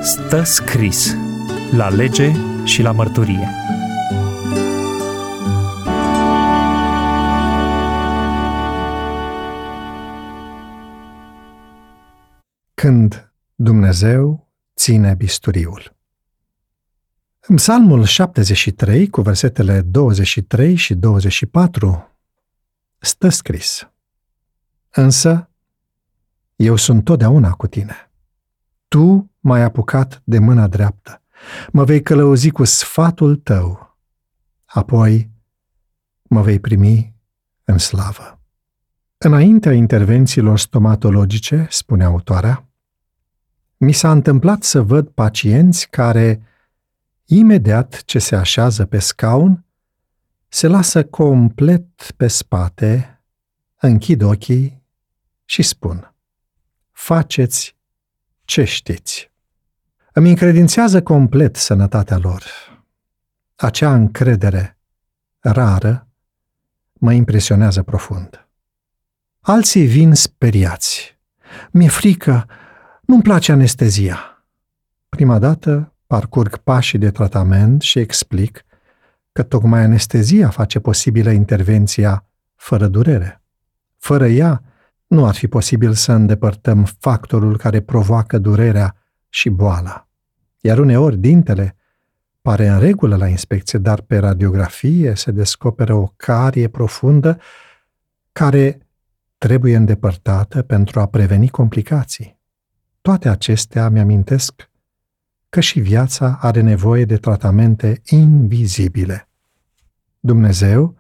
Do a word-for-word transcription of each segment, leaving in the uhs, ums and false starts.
Stă scris la lege și la mărturie. Când Dumnezeu ține bisturiul. În Psalmul șaptezeci și trei, cu versetele douăzeci și trei și douăzeci și patru, stă scris: Însă, eu sunt totdeauna cu tine. Tu m-ai apucat de mâna dreaptă, mă vei călăuzi cu sfatul tău, apoi mă vei primi în slavă. Înaintea intervențiilor stomatologice, spune autoarea, mi s-a întâmplat să văd pacienți care, imediat ce se așează pe scaun, se lasă complet pe spate, închid ochii și spun: faceți ce știți. Îmi încredințează complet sănătatea lor. Acea încredere rară mă impresionează profund. Alții vin speriați. Mi-e frică, nu-mi place anestezia. Prima dată parcurg pașii de tratament și explic că tocmai anestezia face posibilă intervenția fără durere. Fără ea, nu ar fi posibil să îndepărtăm factorul care provoacă durerea și boala. Iar uneori dintele pare în regulă la inspecție, dar pe radiografie se descoperă o carie profundă care trebuie îndepărtată pentru a preveni complicații. Toate acestea mi-amintesc că și viața are nevoie de tratamente invizibile. Dumnezeu,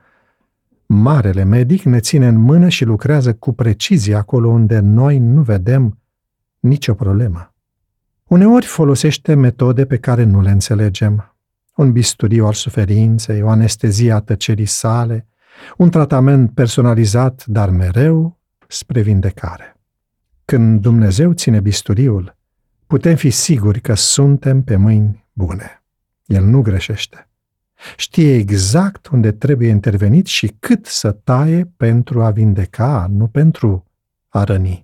marele medic, ne ține în mână și lucrează cu precizie acolo unde noi nu vedem nicio problemă. Uneori folosește metode pe care nu le înțelegem. Un bisturiu al suferinței, o anestezie a tăcerii sale, un tratament personalizat, dar mereu spre vindecare. Când Dumnezeu ține bisturiul, putem fi siguri că suntem pe mâini bune. El nu greșește. Știe exact unde trebuie intervenit și cât să taie pentru a vindeca, nu pentru a răni.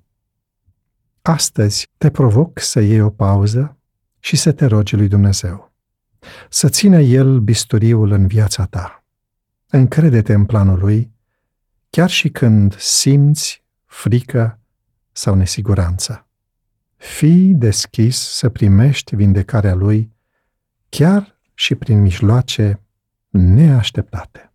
Astăzi te provoc să iei o pauză și să te rogi lui Dumnezeu. Să țină El bisturiul în viața ta. Încrede-te în planul Lui, chiar și când simți frică sau nesiguranță. Fii deschis să primești vindecarea Lui, chiar și prin mijloace neașteptate.